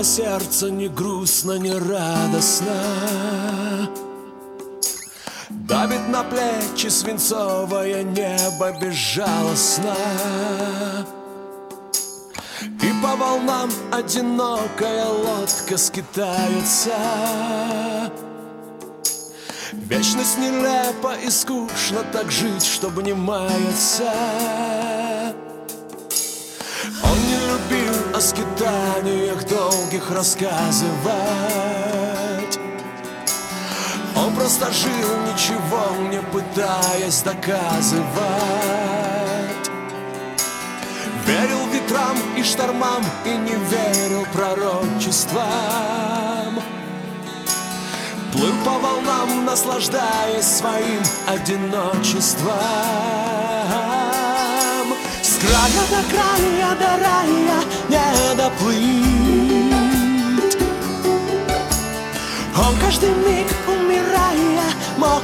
на сердце ни грустно, ни радостно. Давит на плечи свинцовое небо безжалостно. И по волнам одинокая лодка скитается. Вечность нелепо и скучно так жить, чтобы не маяться. Он не любил о скитаниях долгих рассказывать. Он просто жил, ничего не пытаясь доказывать. Верил ветрам и штормам и не верил пророчествам. Плыл по волнам, наслаждаясь своим одиночеством. С края до края, до рая не доплыть. Он каждый миг, умирая, мог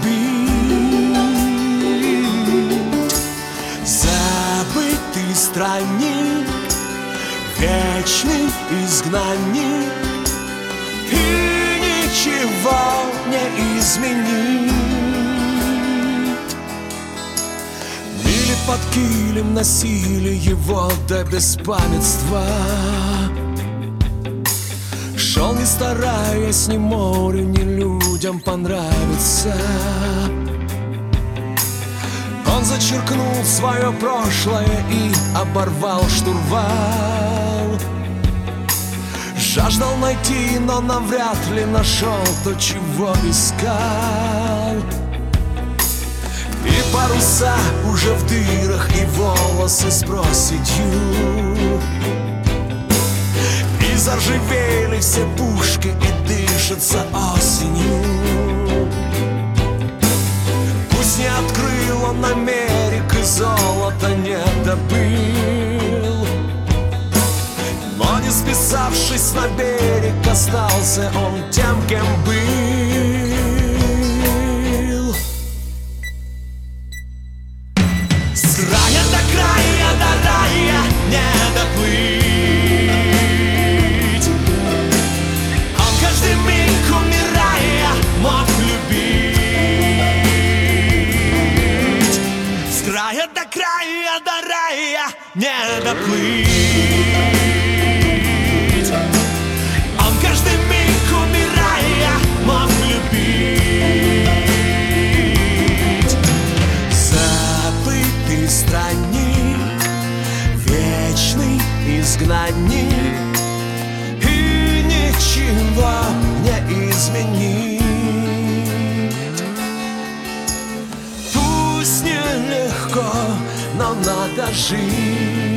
любить. Забытый странник, вечный изгнанник, и ничего не изменить. Мили под килем носили его до беспамятства. Шел не стараясь ни морю, ни людям понравиться. Он зачеркнул свое прошлое и оборвал штурвал. Жаждал найти, но навряд ли нашел то, чего искал. И паруса уже в дырах, и волосы с проседью. И заржавели все пушки, и дышится осенью. Пусть не открыл он Америк, и золота не добыл, но не списавшись на берег, остался он тем, кем был. С края до края, до рая не доплыть. Он каждый миг, умирая, мог любить. С края до края, до рая не доплыть. Он каждый миг, умирая, мог любить. Забытый странник, вечный изгнанник, и ничего не изменить. Пусть нелегко, но надо жить.